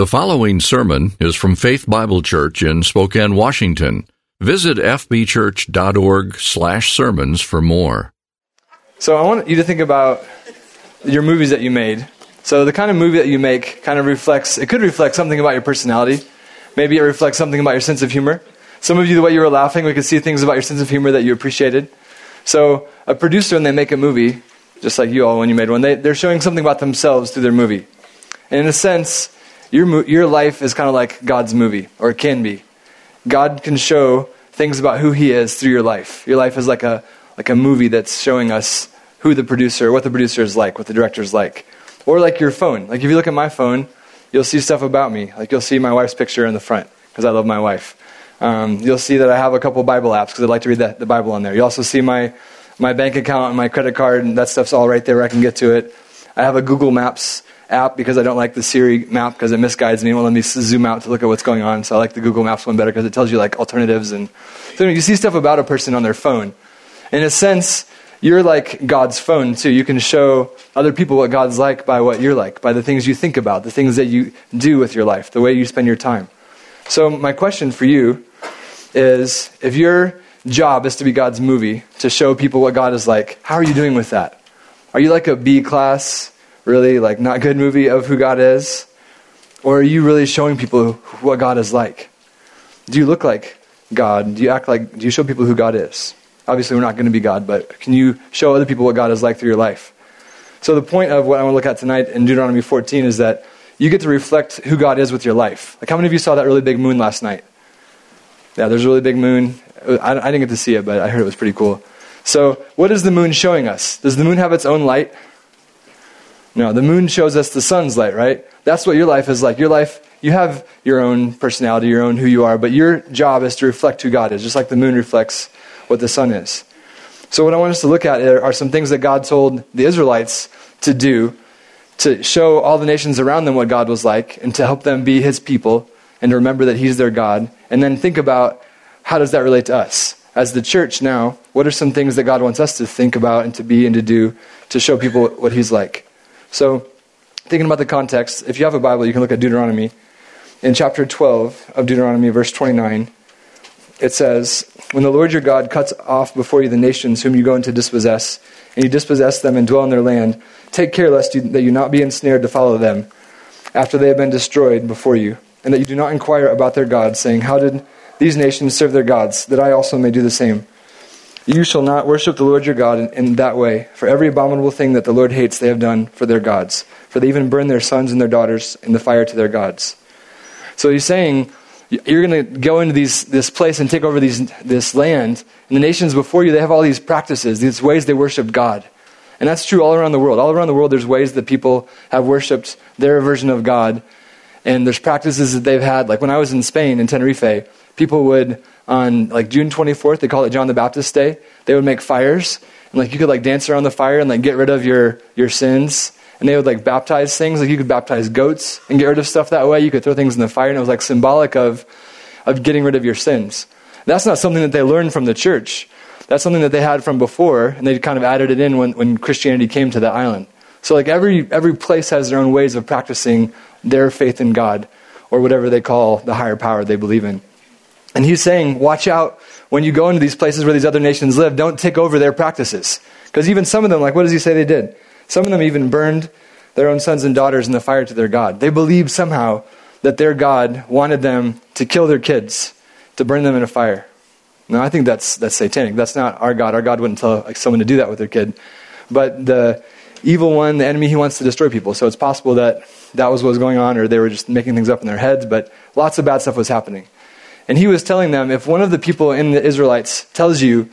The following sermon is from Faith Bible Church in Spokane, Washington. Visit fbchurch.org/sermons for more. So I want you to think about your movies that you made. So the kind of movie that you make kind of could reflect something about your personality. Maybe it reflects something about your sense of humor. Some of you, the way you were laughing, we could see things about your sense of humor that you appreciated. So a producer, when they make a movie, just like you all when you made one, they're showing something about themselves through their movie. And in a sense, your life is kind of like God's movie, or it can be. God can show things about who He is through your life. Your life is like a movie that's showing us what the producer is like, what the director is like. Or like your phone. Like if you look at my phone, you'll see stuff about me. Like you'll see my wife's picture in the front, because I love my wife. You'll see that I have a couple Bible apps, because I'd like to read the Bible on there. You also see my bank account and my credit card, and that stuff's all right there where I can get to it. I have a Google Maps app because I don't like the Siri map because it misguides me. It won't let me zoom out to look at what's going on. So I like the Google Maps one better because it tells you like alternatives. And so you see stuff about a person on their phone. In a sense, you're like God's phone too. You can show other people what God's like by what you're like, by the things you think about, the things that you do with your life, the way you spend your time. So my question for you is, if your job is to be God's movie, to show people what God is like, how are you doing with that? Are you like a B class, really like not good movie of who God is? Or are you really showing people what God is like? Do you look like God? Do you show people who God is? Obviously we're not going to be God, but can you show other people what God is like through your life? So the point of what I want to look at tonight in Deuteronomy 14 is that you get to reflect who God is with your life. Like how many of you saw that really big moon last night? Yeah, there's a really big moon. I didn't get to see it, but I heard it was pretty cool. So what is the moon showing us? Does the moon have its own light? No, the moon shows us the sun's light, right? That's what your life is like. Your life, you have your own personality, your own who you are, but your job is to reflect who God is, just like the moon reflects what the sun is. So what I want us to look at are some things that God told the Israelites to do to show all the nations around them what God was like and to help them be His people and to remember that He's their God. And then think about, how does that relate to us? As the church now, what are some things that God wants us to think about and to be and to do to show people what He's like? So thinking about the context, if you have a Bible, you can look at Deuteronomy. In chapter 12 of Deuteronomy, verse 29, it says, "When the Lord your God cuts off before you the nations whom you go in to dispossess, and you dispossess them and dwell in their land, take care that you not be ensnared to follow them after they have been destroyed before you, and that you do not inquire about their gods, saying, how did these nations serve their gods, that I also may do the same? You shall not worship the Lord your God in that way, for every abominable thing that the Lord hates they have done for their gods, for they even burn their sons and their daughters in the fire to their gods." So He's saying, you're going to go into this place and take over this land, and the nations before you, they have all these practices, these ways they worship God. And that's true all around the world. All around the world, there's ways that people have worshipped their version of God, and there's practices that they've had. Like when I was in Spain, in Tenerife, people would, on like June 24th, they call it John the Baptist Day, they would make fires, and like you could like dance around the fire and like get rid of your sins. And they would like baptize things, like you could baptize goats and get rid of stuff that way. You could throw things in the fire, and it was like symbolic of getting rid of your sins. That's not something that they learned from the church. That's something that they had from before, and they kind of added it in when Christianity came to that island. So like every place has their own ways of practicing their faith in God, or whatever they call the higher power they believe in. And He's saying, watch out when you go into these places where these other nations live. Don't take over their practices. Because even some of them, like what does He say they did? Some of them even burned their own sons and daughters in the fire to their God. They believed somehow that their God wanted them to kill their kids, to burn them in a fire. Now, I think that's satanic. That's not our God. Our God wouldn't tell someone to do that with their kid. But the evil one, the enemy, he wants to destroy people. So it's possible that was what was going on, or they were just making things up in their heads, but lots of bad stuff was happening. And He was telling them, if one of the people in the Israelites tells you,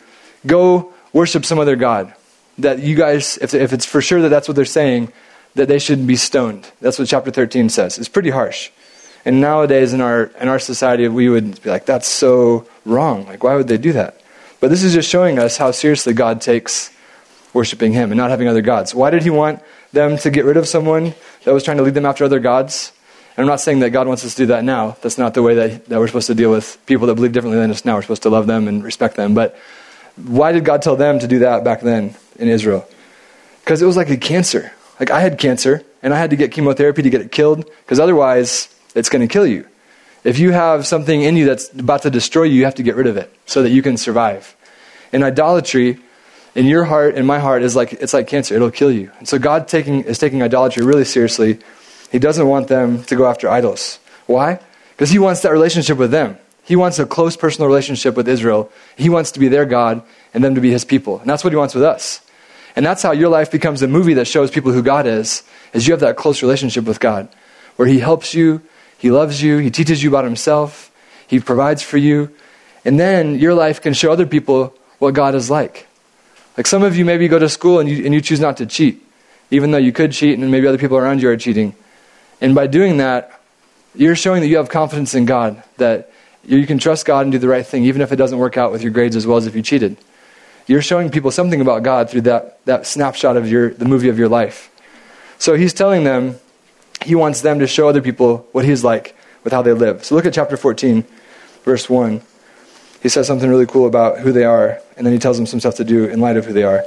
go worship some other God, that you guys, if it's for sure that that's what they're saying, that they should be stoned. That's what chapter 13 says. It's pretty harsh. And nowadays in our society, we would be like, that's so wrong. Like, why would they do that? But this is just showing us how seriously God takes worshiping Him and not having other gods. Why did He want them to get rid of someone that was trying to lead them after other gods? And I'm not saying that God wants us to do that now. That's not the way that we're supposed to deal with people that believe differently than us now. We're supposed to love them and respect them. But why did God tell them to do that back then in Israel? Because it was like a cancer. Like I had cancer, and I had to get chemotherapy to get it killed, because otherwise it's going to kill you. If you have something in you that's about to destroy you, you have to get rid of it so that you can survive. And idolatry in your heart and my heart it's like cancer. It'll kill you. And so God is taking idolatry really seriously. He doesn't want them to go after idols. Why? Because he wants that relationship with them. He wants a close personal relationship with Israel. He wants to be their God and them to be his people. And that's what he wants with us. And that's how your life becomes a movie that shows people who God is you have that close relationship with God, where he helps you, he loves you, he teaches you about himself, he provides for you. And then your life can show other people what God is like. Like some of you maybe go to school and you choose not to cheat, even though you could cheat and maybe other people around you are cheating. And by doing that, you're showing that you have confidence in God, that you can trust God and do the right thing, even if it doesn't work out with your grades as well as if you cheated. You're showing people something about God through that snapshot of the movie of your life. So he's telling them, he wants them to show other people what he's like with how they live. So look at chapter 14, verse 1. He says something really cool about who they are, and then he tells them some stuff to do in light of who they are.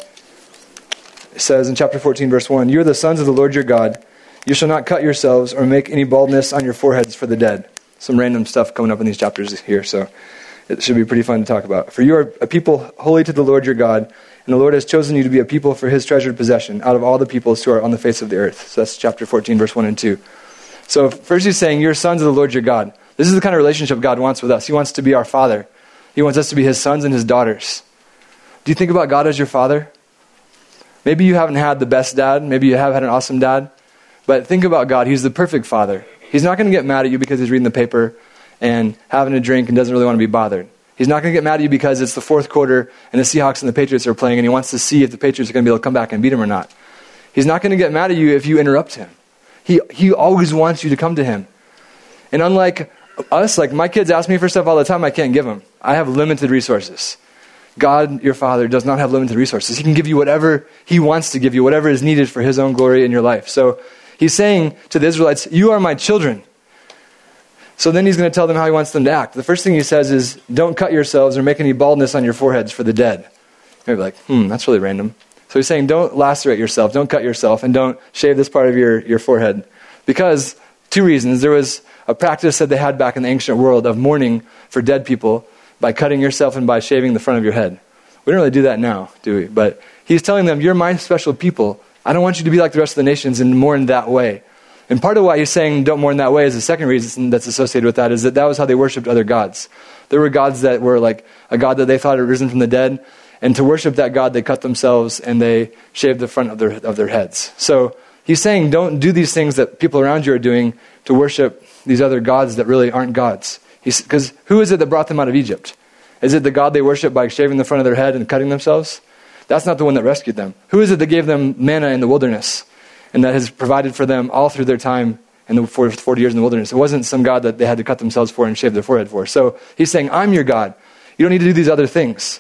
It says in chapter 14, verse 1, "You are the sons of the Lord your God. You shall not cut yourselves or make any baldness on your foreheads for the dead." Some random stuff coming up in these chapters here, so it should be pretty fun to talk about. "For you are a people holy to the Lord your God, and the Lord has chosen you to be a people for his treasured possession out of all the peoples who are on the face of the earth." So that's chapter 14, verse 1 and 2. So first he's saying, you're sons of the Lord your God. This is the kind of relationship God wants with us. He wants to be our father. He wants us to be his sons and his daughters. Do you think about God as your father? Maybe you haven't had the best dad. Maybe you have had an awesome dad. But think about God. He's the perfect father. He's not going to get mad at you because he's reading the paper and having a drink and doesn't really want to be bothered. He's not going to get mad at you because it's the fourth quarter and the Seahawks and the Patriots are playing and he wants to see if the Patriots are going to be able to come back and beat him or not. He's not going to get mad at you if you interrupt him. He always wants you to come to him. And unlike us, like my kids ask me for stuff all the time, I can't give them. I have limited resources. God, your Father, does not have limited resources. He can give you whatever he wants to give you, whatever is needed for his own glory in your life. So he's saying to the Israelites, you are my children. So then he's going to tell them how he wants them to act. The first thing he says is, don't cut yourselves or make any baldness on your foreheads for the dead. You're like, that's really random. So he's saying, don't lacerate yourself, don't cut yourself, and don't shave this part of your forehead. Because, two reasons. There was a practice that they had back in the ancient world of mourning for dead people by cutting yourself and by shaving the front of your head. We don't really do that now, do we? But he's telling them, you're my special people. I don't want you to be like the rest of the nations and mourn that way. And part of why he's saying don't mourn that way is the second reason that's associated with that is that was how they worshipped other gods. There were gods that were like a god that they thought had risen from the dead, and to worship that god, they cut themselves and they shaved the front of their heads. So he's saying don't do these things that people around you are doing to worship these other gods that really aren't gods. Because who is it that brought them out of Egypt? Is it the god they worship by shaving the front of their head and cutting themselves? That's not the one that rescued them. Who is it that gave them manna in the wilderness and that has provided for them all through their time in the 40 years in the wilderness? It wasn't some god that they had to cut themselves for and shave their forehead for. So he's saying, I'm your God. You don't need to do these other things.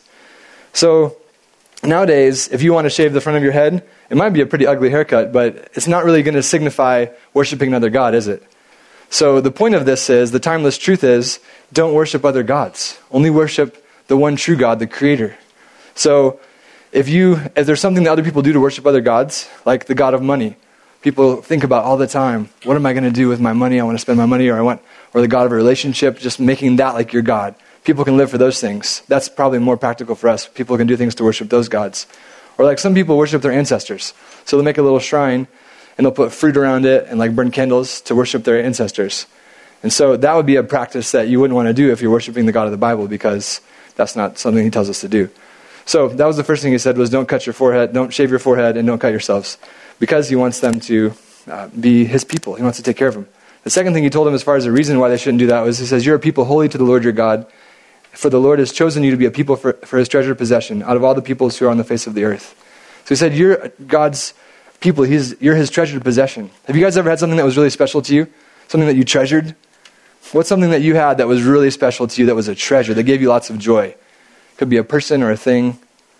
So nowadays, if you want to shave the front of your head, it might be a pretty ugly haircut, but it's not really going to signify worshiping another god, is it? So the point of this is, the timeless truth is, don't worship other gods. Only worship the one true God, the Creator. So if there's something that other people do to worship other gods, like the god of money, people think about all the time, what am I going to do with my money? I want to spend my money, or the god of a relationship, just making that like your God. People can live for those things. That's probably more practical for us. People can do things to worship those gods. Or like some people worship their ancestors. So they'll make a little shrine and they'll put fruit around it and like burn candles to worship their ancestors. And so that would be a practice that you wouldn't want to do if you're worshiping the God of the Bible, because that's not something he tells us to do. So that was the first thing he said was don't cut your forehead, don't shave your forehead, and don't cut yourselves, because he wants them to be his people. He wants to take care of them. The second thing he told them as far as the reason why they shouldn't do that was he says, you're a people holy to the Lord your God, for the Lord has chosen you to be a people for his treasured possession out of all the peoples who are on the face of the earth. So he said, you're God's people. You're his treasured possession. Have you guys ever had something that was really special to you? Something that you treasured? What's something that you had that was really special to you, that was a treasure, that gave you lots of joy? It could be a person or a thing.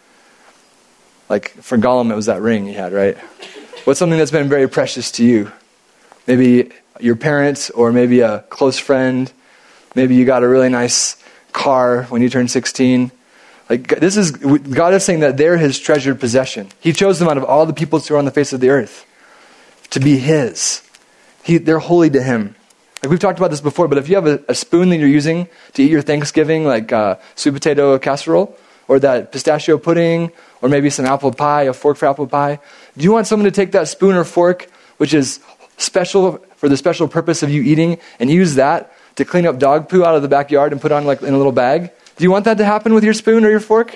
Like for Gollum, it was that ring he had, right? What's something that's been very precious to you? Maybe your parents, or maybe a close friend. Maybe you got a really nice car when you turned 16. Like God is saying that they're his treasured possession. He chose them out of all the peoples who are on the face of the earth to be his. They're holy to him. Like we've talked about this before, but if you have a spoon that you're using to eat your Thanksgiving, like sweet potato casserole, or that pistachio pudding, or maybe some apple pie, a fork for apple pie, do you want someone to take that spoon or fork, which is special for the special purpose of you eating, and use that to clean up dog poo out of the backyard and put on like in a little bag? Do you want that to happen with your spoon or your fork?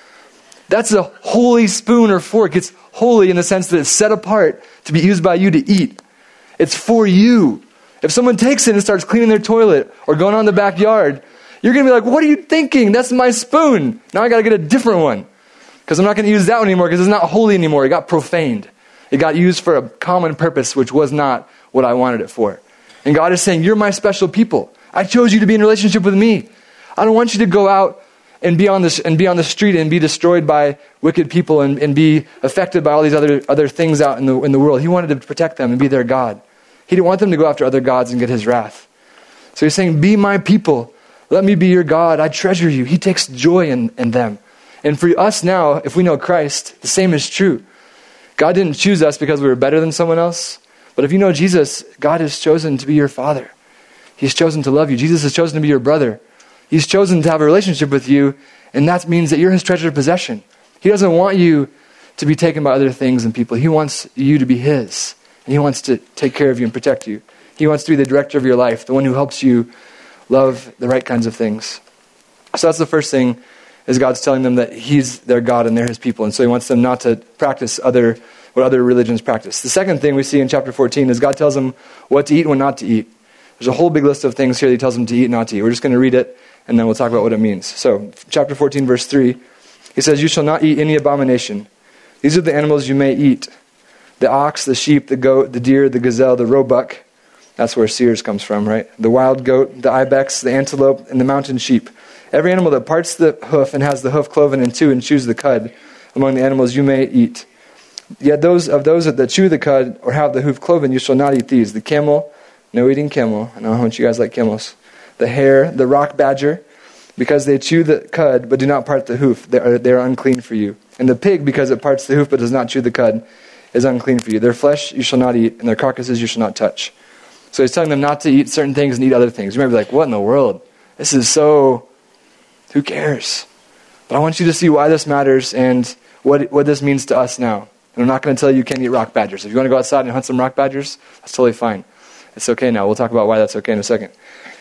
That's a holy spoon or fork. It's holy in the sense that it's set apart to be used by you to eat. It's for you. If someone takes it and starts cleaning their toilet or going on the backyard, you're going to be like, what are you thinking? That's my spoon. Now I got to get a different one because I'm not going to use that one anymore because it's not holy anymore. It got profaned. It got used for a common purpose, which was not what I wanted it for. And God is saying, you're my special people. I chose you to be in relationship with me. I don't want you to go out and be on the street and be destroyed by wicked people and be affected by all these other things out in the world. He wanted to protect them and be their God. He didn't want them to go after other gods and get his wrath. So he's saying, be my people. Let me be your God. I treasure you. He takes joy in them. And for us now, if we know Christ, the same is true. God didn't choose us because we were better than someone else. But if you know Jesus, God has chosen to be your Father. He's chosen to love you. Jesus has chosen to be your brother. He's chosen to have a relationship with you, and that means that you're his treasured possession. He doesn't want you to be taken by other things and people. He wants you to be his. And he wants to take care of you and protect you. He wants to be the director of your life, the one who helps you love the right kinds of things. So that's the first thing, is God's telling them that he's their God and they're his people. And so he wants them not to practice what other religions practice. The second thing we see in chapter 14 is God tells them what to eat and what not to eat. There's a whole big list of things here that he tells them to eat and not to eat. We're just going to read it, and then we'll talk about what it means. So, chapter 14, verse 3, he says, you shall not eat any abomination. These are the animals you may eat. The ox, the sheep, the goat, the deer, the gazelle, the roebuck. That's where Sears comes from, right? The wild goat, the ibex, the antelope, and the mountain sheep. Every animal that parts the hoof and has the hoof cloven in two and chews the cud, among the animals you may eat. Yet those that chew the cud or have the hoof cloven, you shall not eat these. The camel, no eating camel. I know how much you guys like camels. The hare, the rock badger, because they chew the cud but do not part the hoof, they are unclean for you. And the pig, because it parts the hoof but does not chew the cud, is unclean for you. Their flesh you shall not eat, and their carcasses you shall not touch. So he's telling them not to eat certain things and eat other things. You might be like, what in the world? This is so, who cares? But I want you to see why this matters and what this means to us now. And I'm not going to tell you can't eat rock badgers. If you want to go outside and hunt some rock badgers, that's totally fine. It's okay now. We'll talk about why that's okay in a second.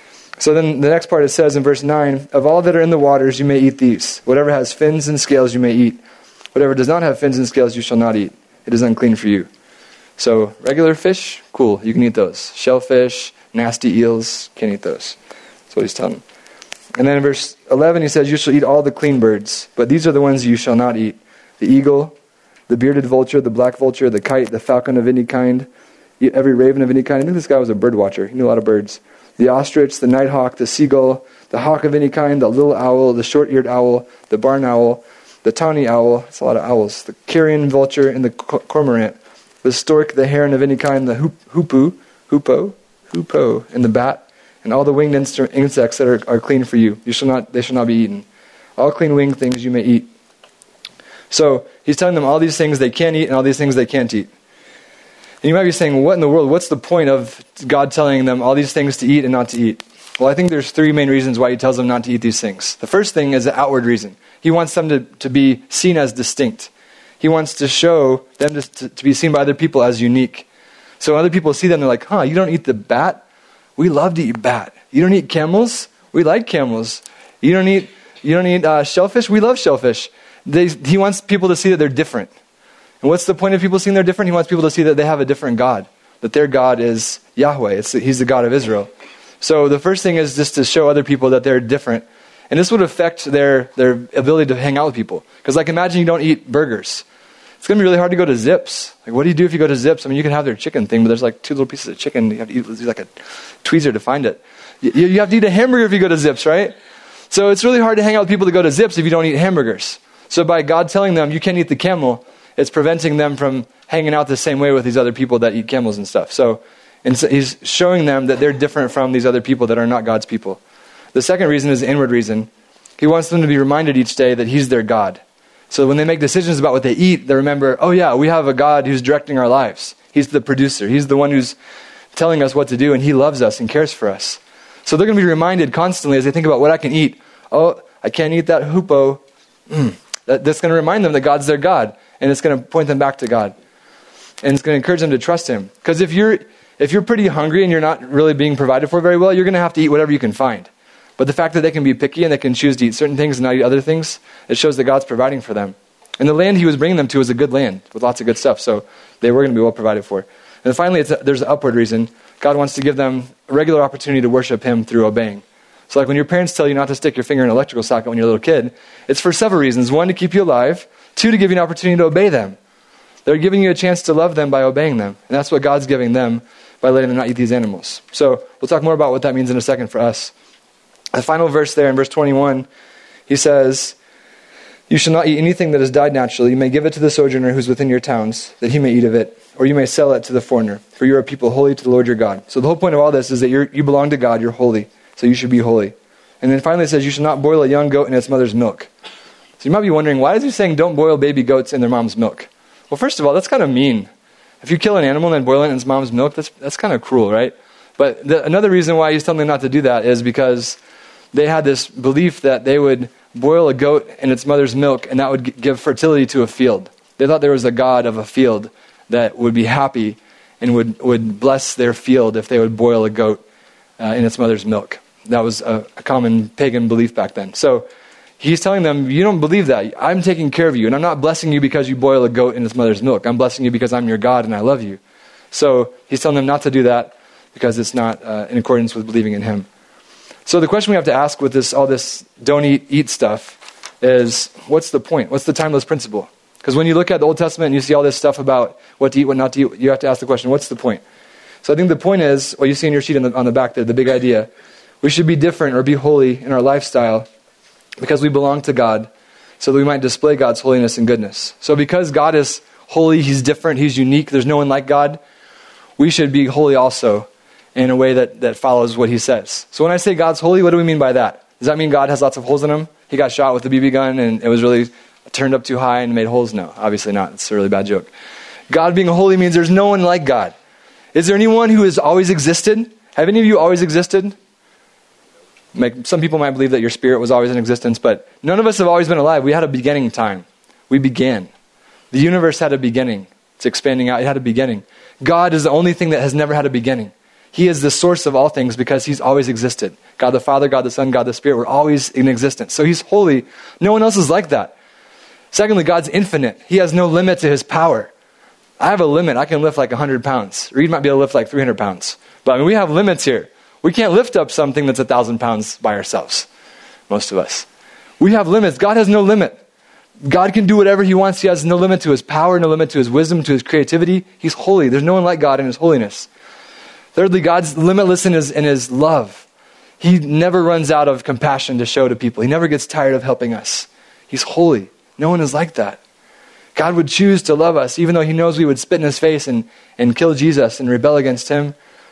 So then the next part, it says in verse 9, of all that are in the waters you may eat these. Whatever has fins and scales you may eat. Whatever does not have fins and scales you shall not eat. It is unclean for you. So regular fish, cool, you can eat those. Shellfish, nasty eels, can't eat those. That's what he's telling them. And then in verse 11 he says, you shall eat all the clean birds, but these are the ones you shall not eat. The eagle, the bearded vulture, the black vulture, the kite, the falcon of any kind, every raven of any kind. I think this guy was a bird watcher. He knew a lot of birds. The ostrich, the nighthawk, the seagull, the hawk of any kind, the little owl, the short-eared owl, the barn owl, the tawny owl, that's a lot of owls, the carrion vulture, and the cormorant, the stork, the heron of any kind, the hoopoe, and the bat, and all the winged insects that are clean for you. They shall not be eaten. All clean winged things you may eat. So he's telling them all these things they can eat and all these things they can't eat. And you might be saying, what in the world? What's the point of God telling them all these things to eat and not to eat? Well, I think there's three main reasons why he tells them not to eat these things. The first thing is the outward reason. He wants them to be seen as distinct. He wants to show them to be seen by other people as unique. So when other people see them, they're like, you don't eat the bat? We love to eat bat. You don't eat camels? We like camels. You don't eat shellfish? We love shellfish. He wants people to see that they're different. And what's the point of people seeing they're different? He wants people to see that they have a different God, that their God is Yahweh. He's the God of Israel. So the first thing is just to show other people that they're different. And this would affect their ability to hang out with people. Because imagine you don't eat burgers. It's going to be really hard to go to Zips. What do you do if you go to Zips? I mean, you can have their chicken thing, but there's two little pieces of chicken. You have to use a tweezer to find it. You have to eat a hamburger if you go to Zips, right? So it's really hard to hang out with people to go to Zips if you don't eat hamburgers. So by God telling them you can't eat the camel, it's preventing them from hanging out the same way with these other people that eat camels and stuff. So he's showing them that they're different from these other people that are not God's people. The second reason is the inward reason. He wants them to be reminded each day that he's their God. So when they make decisions about what they eat, they remember, oh yeah, we have a God who's directing our lives. He's the producer. He's the one who's telling us what to do, and he loves us and cares for us. So they're going to be reminded constantly as they think about what I can eat. Oh, I can't eat that hoopoe. That's going to remind them that God's their God, and it's going to point them back to God. And it's going to encourage them to trust him. Because if you're pretty hungry and you're not really being provided for very well, you're going to have to eat whatever you can find. But the fact that they can be picky and they can choose to eat certain things and not eat other things, it shows that God's providing for them. And the land he was bringing them to was a good land with lots of good stuff. So they were going to be well provided for. And finally, there's an upward reason. God wants to give them a regular opportunity to worship him through obeying. So like when your parents tell you not to stick your finger in an electrical socket when you're a little kid, it's for several reasons. One, to keep you alive. Two, to give you an opportunity to obey them. They're giving you a chance to love them by obeying them. And that's what God's giving them by letting them not eat these animals. So we'll talk more about what that means in a second for us. The final verse there in verse 21, he says, "You shall not eat anything that has died naturally. You may give it to the sojourner who's within your towns, that he may eat of it, or you may sell it to the foreigner, for you are a people holy to the Lord your God." So the whole point of all this is that you belong to God, you're holy, so you should be holy. And then finally it says, "You should not boil a young goat in its mother's milk." So you might be wondering, why is he saying don't boil baby goats in their mom's milk? Well, first of all, that's kind of mean. If you kill an animal and then boil it in its mom's milk, that's kind of cruel, right? But another reason why he's telling them not to do that is because they had this belief that they would boil a goat in its mother's milk and that would give fertility to a field. They thought there was a god of a field that would be happy and would bless their field if they would boil a goat in its mother's milk. That was a common pagan belief back then. So he's telling them, you don't believe that. I'm taking care of you, and I'm not blessing you because you boil a goat in its mother's milk. I'm blessing you because I'm your God and I love you. So he's telling them not to do that because it's not in accordance with believing in him. So the question we have to ask with all this don't eat stuff is, what's the point? What's the timeless principle? Because when you look at the Old Testament and you see all this stuff about what to eat, what not to eat, you have to ask the question, what's the point? So I think the point is, what you see in your sheet on the back there, the big idea, we should be different or be holy in our lifestyle because we belong to God, so that we might display God's holiness and goodness. So because God is holy, he's different, he's unique, there's no one like God, we should be holy also in a way that follows what he says. So when I say God's holy, what do we mean by that? Does that mean God has lots of holes in him? He got shot with a BB gun and it was really turned up too high and made holes? No, obviously not. It's a really bad joke. God being holy means there's no one like God. Is there anyone who has always existed? Have any of you always existed? Some people might believe that your spirit was always in existence, but none of us have always been alive. We had a beginning time. We began. The universe had a beginning. It's expanding out. It had a beginning. God is the only thing that has never had a beginning. He is the source of all things because he's always existed. God the Father, God the Son, God the Spirit were always in existence. So he's holy. No one else is like that. Secondly, God's infinite. He has no limit to his power. I have a limit. I can lift like 100 pounds. Reed might be able to lift like 300 pounds. But we have limits here. We can't lift up something that's 1,000 pounds by ourselves. Most of us. We have limits. God has no limit. God can do whatever he wants. He has no limit to his power, no limit to his wisdom, to his creativity. He's holy. There's no one like God in his holiness. Thirdly, God's limitless in his love. He never runs out of compassion to show to people. He never gets tired of helping us. He's holy. No one is like that. God would choose to love us, even though he knows we would spit in his face and kill Jesus and rebel against him.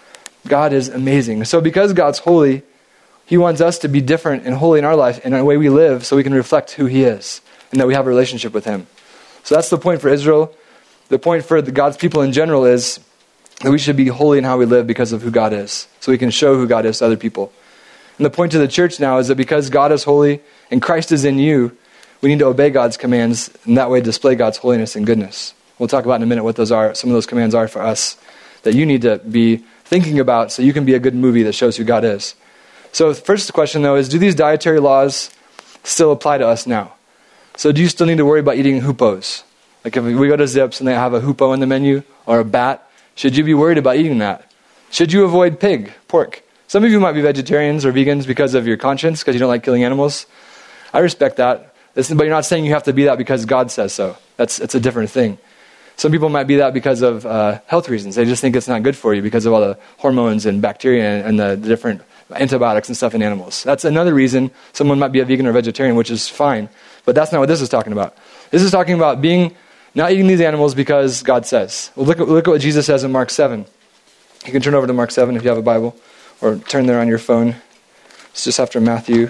God is amazing. So because God's holy, he wants us to be different and holy in our life and in the way we live so we can reflect who he is and that we have a relationship with him. So that's the point for Israel. The point for God's people in general is that we should be holy in how we live because of who God is, so we can show who God is to other people. And the point to the church now is that because God is holy and Christ is in you, we need to obey God's commands and that way display God's holiness and goodness. We'll talk about in a minute what some of those commands are for us that you need to be thinking about so you can be a good movie that shows who God is. So the first question though is, do these dietary laws still apply to us now? So do you still need to worry about eating hoopos? Like if we go to Zips and they have a hoopoe in the menu or a bat, should you be worried about eating that? Should you avoid pork? Some of you might be vegetarians or vegans because of your conscience, because you don't like killing animals. I respect that. But you're not saying you have to be that because God says so. It's a different thing. Some people might be that because of health reasons. They just think it's not good for you because of all the hormones and bacteria and the different antibiotics and stuff in animals. That's another reason someone might be a vegan or vegetarian, which is fine. But that's not what this is talking about. This is talking about not eating these animals because God says. Well, look at what Jesus says in Mark 7. You can turn over to Mark 7 if you have a Bible, or turn there on your phone. It's just after Matthew.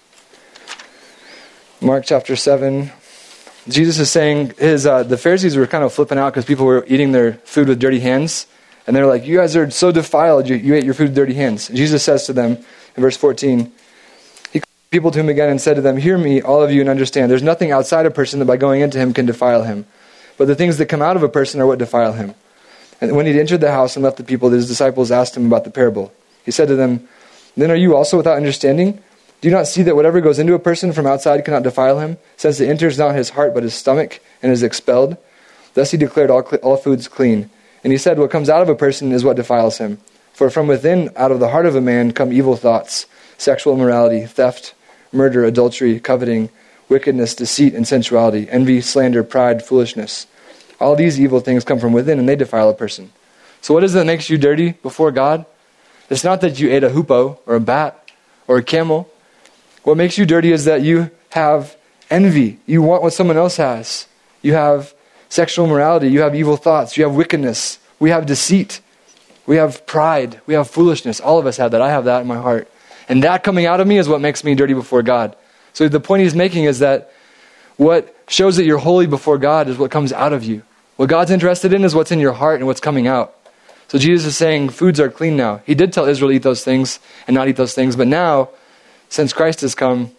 Mark chapter 7. Jesus is saying the Pharisees were kind of flipping out because people were eating their food with dirty hands. And they're like, you guys are so defiled, you ate your food with dirty hands. And Jesus says to them in verse 14, he called people to him again and said to them, hear me, all of you, and understand. There's nothing outside a person that by going into him can defile him. But the things that come out of a person are what defile him. And when he'd entered the house and left the people, his disciples asked him about the parable. He said to them, then are you also without understanding? Do you not see that whatever goes into a person from outside cannot defile him, since it enters not his heart but his stomach and is expelled? Thus he declared all foods clean. And he said, what comes out of a person is what defiles him. For from within, out of the heart of a man, come evil thoughts, sexual immorality, theft, murder, adultery, coveting, wickedness, deceit, and sensuality, envy, slander, pride, foolishness. All these evil things come from within, and they defile a person. So what is it that makes you dirty before God? It's not that you ate a hoopoe, or a bat, or a camel. What makes you dirty is that you have envy. You want what someone else has. You have sexual immorality, you have evil thoughts, you have wickedness, we have deceit, we have pride, we have foolishness. All of us have that. I have that in my heart. And that coming out of me is what makes me dirty before God. So the point he's making is that what shows that you're holy before God is what comes out of you. What God's interested in is what's in your heart and what's coming out. So Jesus is saying foods are clean now. He did tell Israel to eat those things and not eat those things, but now, since Christ has come,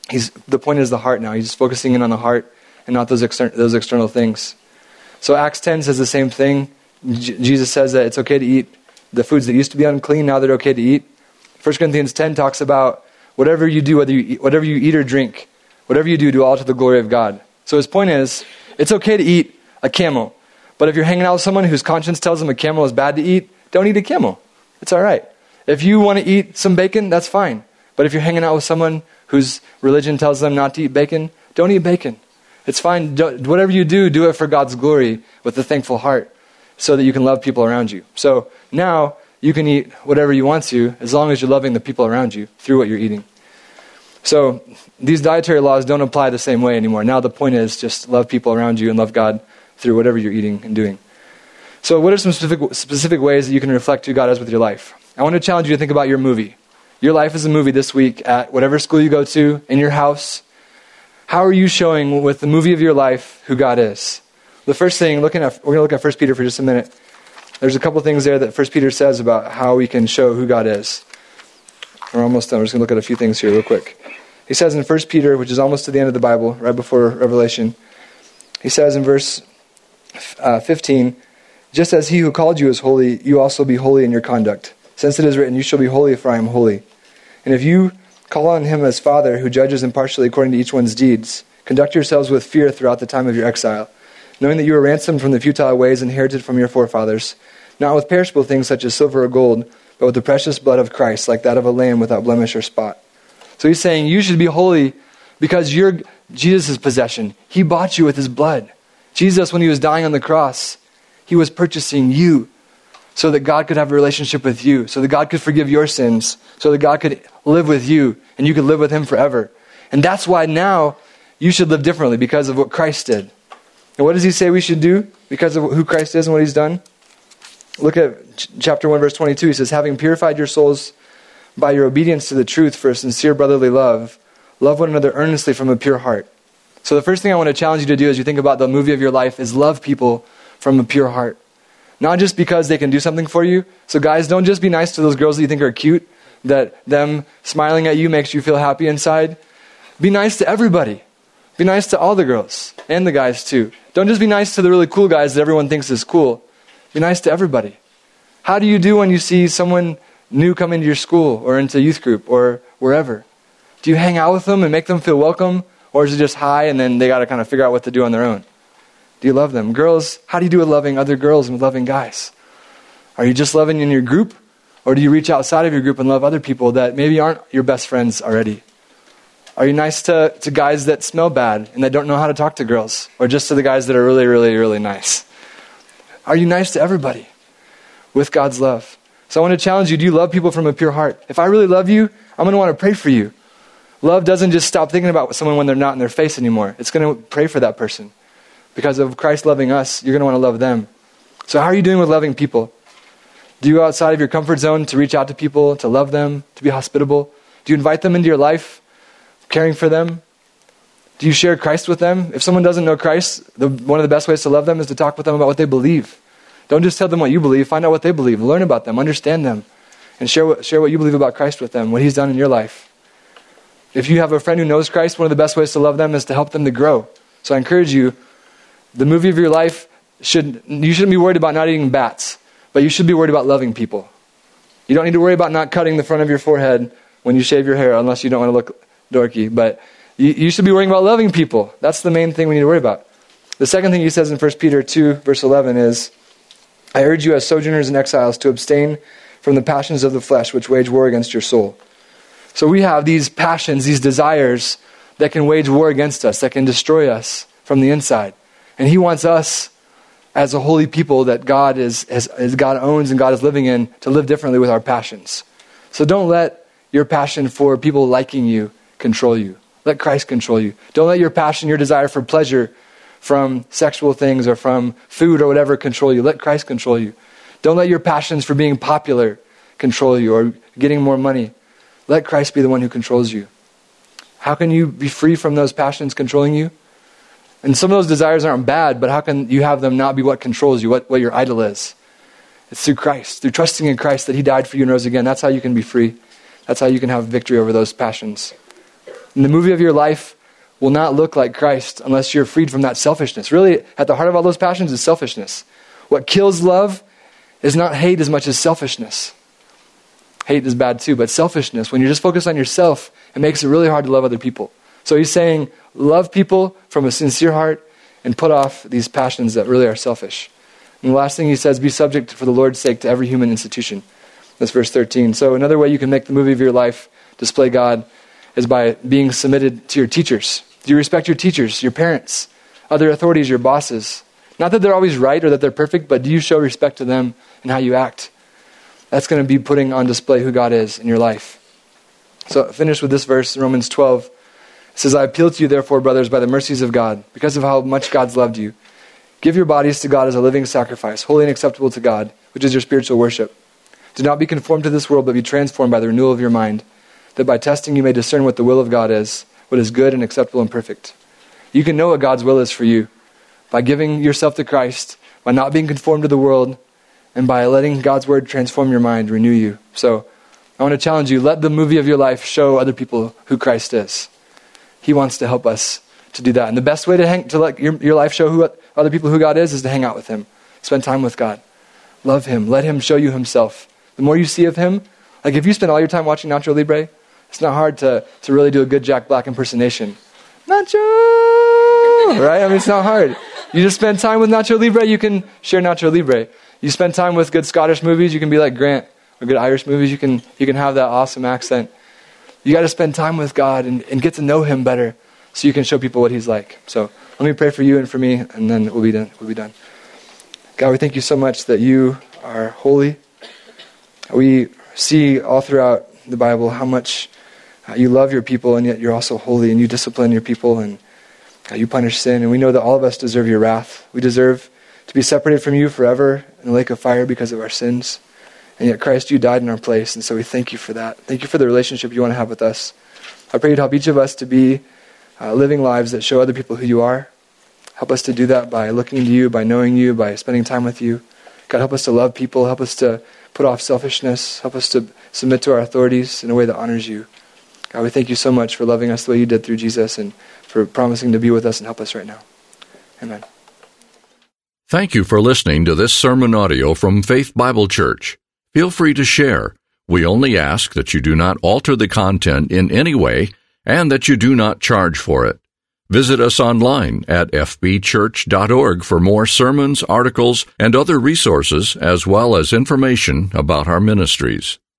the point is the heart now. He's focusing in on the heart and not those external things. So Acts 10 says the same thing. Jesus says that it's okay to eat the foods that used to be unclean, now they're okay to eat. 1 Corinthians 10 talks about whatever you do, whatever you eat or drink, whatever you do all to the glory of God. So his point is, it's okay to eat a camel. But if you're hanging out with someone whose conscience tells them a camel is bad to eat, don't eat a camel. It's all right. If you want to eat some bacon, that's fine. But if you're hanging out with someone whose religion tells them not to eat bacon, don't eat bacon. It's fine. Whatever you do it for God's glory with a thankful heart so that you can love people around you. So now you can eat whatever you want to as long as you're loving the people around you through what you're eating. So these dietary laws don't apply the same way anymore. Now the point is just love people around you and love God through whatever you're eating and doing. So what are some specific ways that you can reflect who God is with your life? I want to challenge you to think about your movie. Your life is a movie this week at whatever school you go to, in your house. How are you showing with the movie of your life who God is? The first thing, we're going to look at 1 Peter for just a minute. There's a couple things there that 1 Peter says about how we can show who God is. We're almost done. We're just going to look at a few things here real quick. He says in 1 Peter, which is almost to the end of the Bible, right before Revelation, he says in verse 15, just as he who called you is holy, you also be holy in your conduct. Since it is written, you shall be holy for I am holy. And if you call on him as Father, who judges impartially according to each one's deeds, conduct yourselves with fear throughout the time of your exile, knowing that you were ransomed from the futile ways inherited from your forefathers, not with perishable things such as silver or gold, but with the precious blood of Christ, like that of a lamb without blemish or spot. So he's saying you should be holy because you're Jesus' possession. He bought you with his blood. Jesus, when he was dying on the cross, he was purchasing you so that God could have a relationship with you, so that God could forgive your sins, so that God could live with you, and you could live with him forever. And that's why now you should live differently because of what Christ did. And what does he say we should do because of who Christ is and what he's done? Look at chapter 1, verse 22. He says, having purified your souls by your obedience to the truth for a sincere brotherly love, love one another earnestly from a pure heart. So the first thing I want to challenge you to do as you think about the movie of your life is love people from a pure heart. Not just because they can do something for you. So guys, don't just be nice to those girls that you think are cute, that them smiling at you makes you feel happy inside. Be nice to everybody. Be nice to all the girls and the guys too. Don't just be nice to the really cool guys that everyone thinks is cool. Be nice to everybody. How do you do when you see someone new come into your school or into youth group or wherever? Do you hang out with them and make them feel welcome? Or is it just hi and then they got to kind of figure out what to do on their own? Do you love them? Girls, how do you do with loving other girls and with loving guys? Are you just loving in your group? Or do you reach outside of your group and love other people that maybe aren't your best friends already? Are you nice to guys that smell bad and that don't know how to talk to girls? Or just to the guys that are really, really, really nice? Are you nice to everybody with God's love? So I want to challenge you, do you love people from a pure heart? If I really love you, I'm going to want to pray for you. Love doesn't just stop thinking about someone when they're not in their face anymore. It's going to pray for that person. Because of Christ loving us, you're going to want to love them. So how are you doing with loving people? Do you go outside of your comfort zone to reach out to people, to love them, to be hospitable? Do you invite them into your life, caring for them? Do you share Christ with them? If someone doesn't know Christ, one of the best ways to love them is to talk with them about what they believe. Don't just tell them what you believe. Find out what they believe. Learn about them. Understand them. And share what you believe about Christ with them, what he's done in your life. If you have a friend who knows Christ, one of the best ways to love them is to help them to grow. So I encourage you, the movie of your life, you shouldn't be worried about not eating bats, but you should be worried about loving people. You don't need to worry about not cutting the front of your forehead when you shave your hair, unless you don't want to look dorky. But you should be worrying about loving people. That's the main thing we need to worry about. The second thing he says in 1 Peter 2, verse 11 is, I urge you as sojourners and exiles to abstain from the passions of the flesh which wage war against your soul. So we have these passions, these desires that can wage war against us, that can destroy us from the inside. And he wants us as a holy people that God God owns and God is living in to live differently with our passions. So don't let your passion for people liking you control you. Let Christ control you. Don't let your passion, your desire for pleasure from sexual things or from food or whatever control you. Let Christ control you. Don't let your passions for being popular control you or getting more money. Let Christ be the one who controls you. How can you be free from those passions controlling you? And some of those desires aren't bad, but how can you have them not be what controls you, what your idol is? It's through Christ, through trusting in Christ that he died for you and rose again. That's how you can be free. That's how you can have victory over those passions. And the movie of your life will not look like Christ unless you're freed from that selfishness. Really, at the heart of all those passions is selfishness. What kills love is not hate as much as selfishness. Hate is bad too, but selfishness, when you're just focused on yourself, it makes it really hard to love other people. So he's saying, love people from a sincere heart and put off these passions that really are selfish. And the last thing he says, be subject for the Lord's sake to every human institution. That's verse 13. So another way you can make the movie of your life display God is by being submitted to your teachers. Do you respect your teachers, your parents, other authorities, your bosses? Not that they're always right or that they're perfect, but do you show respect to them and how you act? That's going to be putting on display who God is in your life. So I'll finish with this verse, Romans 12. It says, I appeal to you, therefore, brothers, by the mercies of God, because of how much God's loved you. Give your bodies to God as a living sacrifice, holy and acceptable to God, which is your spiritual worship. Do not be conformed to this world, but be transformed by the renewal of your mind, that by testing you may discern what the will of God is, what is good and acceptable and perfect. You can know what God's will is for you by giving yourself to Christ, by not being conformed to the world, and by letting God's word transform your mind, renew you. So I want to challenge you, let the movie of your life show other people who Christ is. He wants to help us to do that. And the best way to let your life show other people who God is to hang out with him. Spend time with God. Love him. Let him show you himself. The more you see of him, like if you spend all your time watching Nacho Libre, it's not hard to really do a good Jack Black impersonation. Nacho! Right? I mean, it's not hard. You just spend time with Nacho Libre, you can share Nacho Libre. You spend time with good Scottish movies, you can be like Grant. Or good Irish movies, you can have that awesome accent. You got to spend time with God and get to know him better so you can show people what he's like. So let me pray for you and for me, and then we'll be done. God, we thank you so much that you are holy. We see all throughout the Bible how much you love your people, and yet you're also holy, and you discipline your people, and you punish sin. And we know that all of us deserve your wrath. We deserve to be separated from you forever in the lake of fire because of our sins. And yet Christ, you died in our place, and so we thank you for that. Thank you for the relationship you want to have with us. I pray you'd help each of us to be living lives that show other people who you are. Help us to do that by looking to you, by knowing you, by spending time with you. God, help us to love people. Help us to put off selfishness. Help us to submit to our authorities in a way that honors you. God, we thank you so much for loving us the way you did through Jesus and for promising to be with us and help us right now. Amen. Thank you for listening to this sermon audio from Faith Bible Church. Feel free to share. We only ask that you do not alter the content in any way and that you do not charge for it. Visit us online at fbchurch.org for more sermons, articles, and other resources, as well as information about our ministries.